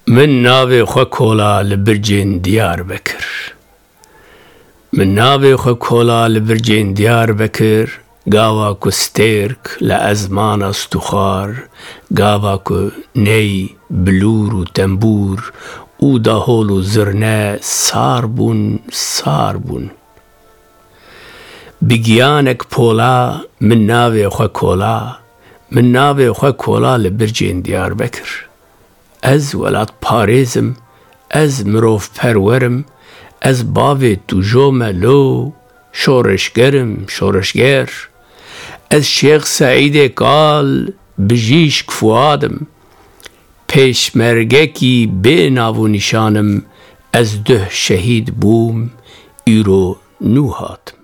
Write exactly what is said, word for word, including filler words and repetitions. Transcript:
من ناوی خو کولا لبرجین دیار بکر من ناوی خو کولا لبرجین دیار بکر گاوا کو سترک لازمان استخار گاوا کو نی بلور و تنبور او دهول و زرنه ساربون ساربون بگیانک پولا من ناوی خو کولا من ناوی خو کولا لبرجین دیار بکر از ولات پارێزم ez mirov perwerim ez bavê tu jome lo şoreşgerim şoreşger ez Şeyx Seîdê Kal bijîşk fuadim pêşmergekî bê nav û nîşanim ez duh şehîd bûm îro nû hatim.